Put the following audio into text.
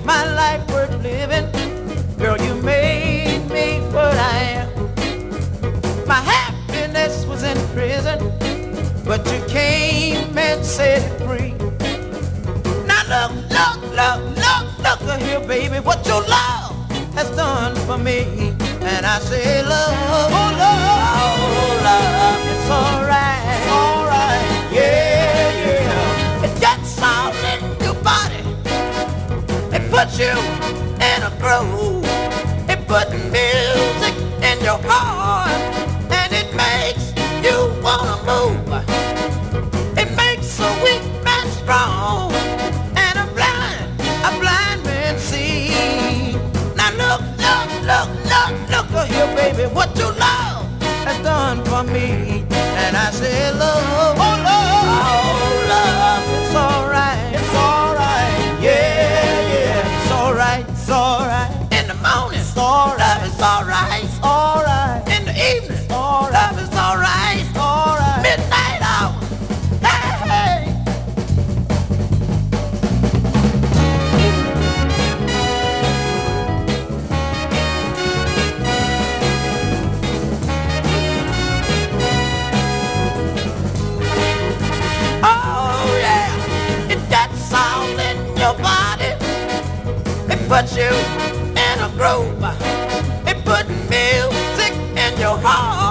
my life worth living. Girl, you made me what I am. My happiness was in prison, but you came and set it free. Now look here, baby, what your love has done for me. And I say, love, oh love, it's alright, yeah. It gets all in your body. It puts you in a groove. It puts music in your heart, and it makes you wanna move. It makes a weak man strong, and a blind man see. Now look here, baby, what your love has done for me. And I say, love, oh love, it's alright, yeah, it's alright. In the morning, love is alright, in the evening, love is alright, midnight hour, hey. Oh yeah, it gets all in your body. It puts you in a groove. It puts music in your heart.